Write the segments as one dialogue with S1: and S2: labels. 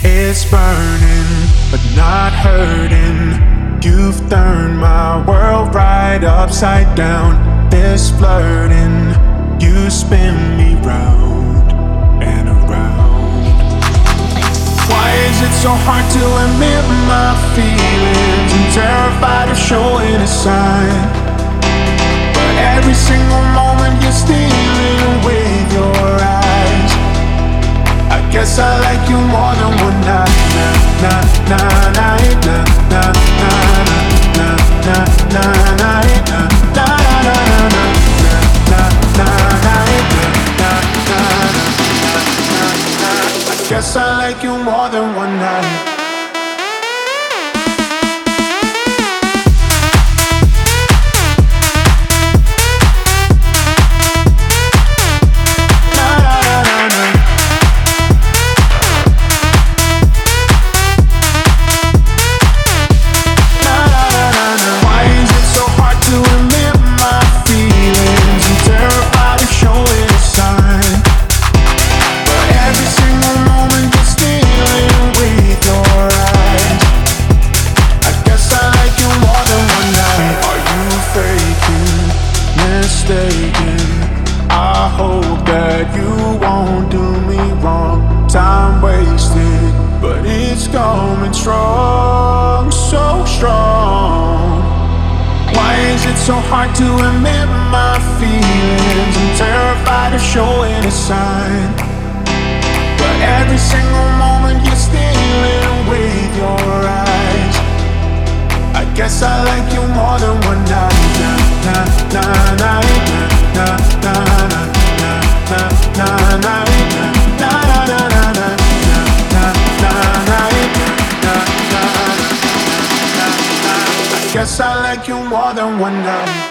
S1: It's burning, but not hurting. You've turned my world right upside down. This flirting, you spin me round and around. Why is it so hard to admit my feelings? I'm terrified of showing a sign, but every single moment you're stealing with your eyes. I guess I like you more than one night. Nah, nah, nah, nah, nah, nah, nah, nah, nah, nah, nah, I guess I like you more than one night. I hope that you won't do me wrong. Time wasted, but it's coming strong, so strong. Why is it so hard to admit my feelings? I'm terrified of showing a sign, but every single moment you're stealing with your eyes. I guess I like you more than one night. Nah, nah, nah, nah, nah, nah, nah, nah, nah, I guess I like you more than one night.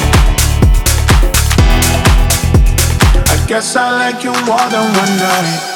S1: Guess I like you more than one night.